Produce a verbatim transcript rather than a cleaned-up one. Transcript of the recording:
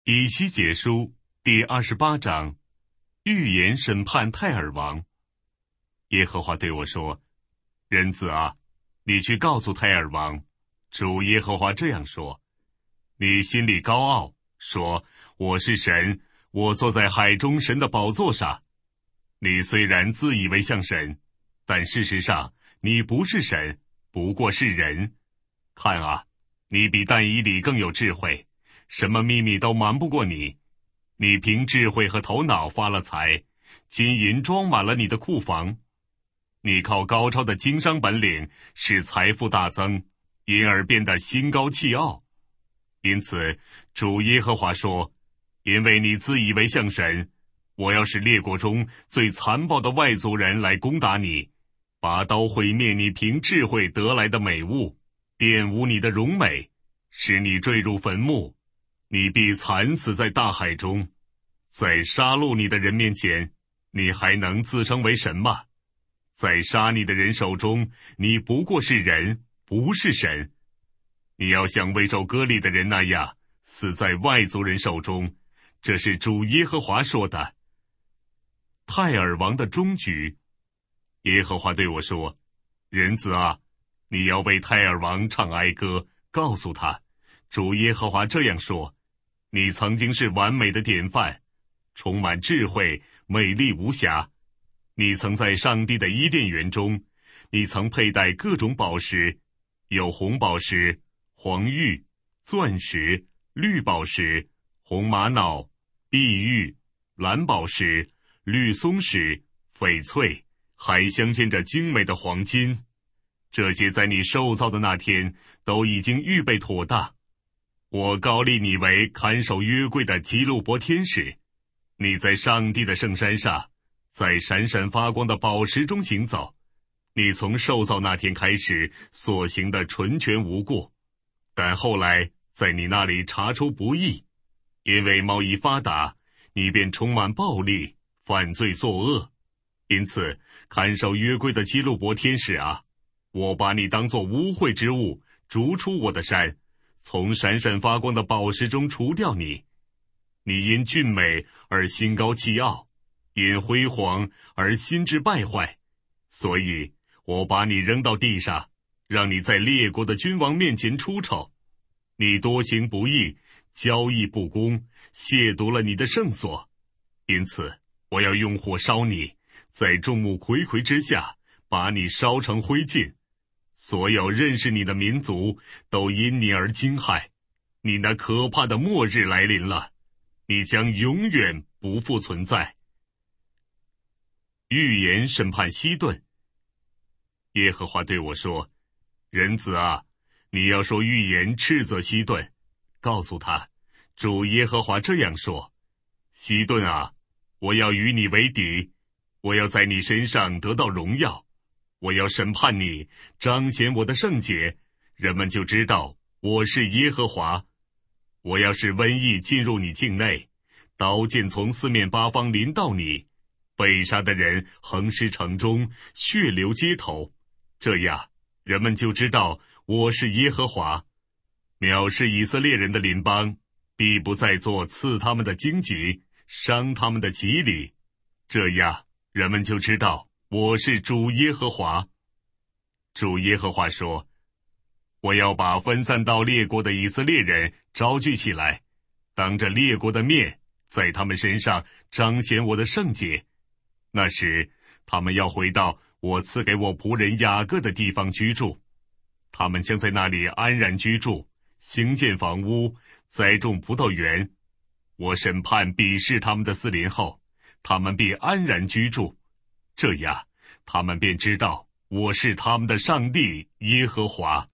以西结书第二十八章，预言审判泰尔王。耶和华对我说：人子啊，你去告诉泰尔王，主耶和华这样说：你心里高傲，说我是神，我坐在海中神的宝座上。你虽然自以为像神，但事实上你不是神，不过是人。看啊，你比但以理更有智慧，什么秘密都瞒不过你。你凭智慧和头脑发了财，金银装满了你的库房。你靠高超的经商本领使财富大增，因而变得心高气傲。因此主耶和华说，因为你自以为像神，我要使列国中最残暴的外族人来攻打你，拔刀毁灭你凭智慧得来的美物，玷污你的荣美，使你坠入坟墓，你必惨死在大海中。在杀戮你的人面前，你还能自称为神吗？在杀你的人手中，你不过是人，不是神。你要像未受割礼的人那样死在外族人手中，这是主耶和华说的。泰尔王的终局。耶和华对我说，人子啊，你要为泰尔王唱哀歌，告诉他，主耶和华这样说，你曾经是完美的典范，充满智慧，美丽无瑕。你曾在上帝的伊甸园中，你曾佩戴各种宝石，有红宝石、黄玉、钻石、绿宝石、红玛瑙、碧玉、蓝宝石、绿松石、翡翠，还镶嵌着精美的黄金。这些在你受造的那天都已经预备妥当。我高立你为看守约柜的基路伯天使，你在上帝的圣山上，在闪闪发光的宝石中行走。你从受造那天开始所行的纯全无过，但后来在你那里查出不义，因为贸易发达，你便充满暴力，犯罪作恶。因此看守约柜的基路伯天使啊，我把你当作污秽之物，逐出我的山，从闪闪发光的宝石中除掉你。你因俊美而心高气傲，因辉煌而心智败坏，所以我把你扔到地上，让你在列国的君王面前出丑。你多行不义，交易不公，亵渎了你的圣所。因此我要用火烧你，在众目睽睽之下把你烧成灰烬。所有认识你的民族都因你而惊骇。你那可怕的末日来临了，你将永远不复存在。预言审判西顿。耶和华对我说，人子啊，你要说预言斥责西顿，告诉他，主耶和华这样说，西顿啊，我要与你为敌，我要在你身上得到荣耀，我要审判你，彰显我的圣洁，人们就知道我是耶和华。我要使瘟疫进入你境内，刀剑从四面八方临到你，被杀的人横尸城中，血流街头。这样人们就知道我是耶和华。藐视以色列人的邻邦必不再做刺他们的荆棘，伤他们的脊里。这样人们就知道我是主耶和华。主耶和华说，我要把分散到列国的以色列人招聚起来，当着列国的面，在他们身上彰显我的圣洁。那时他们要回到我赐给我仆人雅各的地方居住，他们将在那里安然居住，兴建房屋，栽种葡萄园。我审判鄙视他们的四邻后，他们必安然居住。这样他们便知道我是他们的上帝耶和华。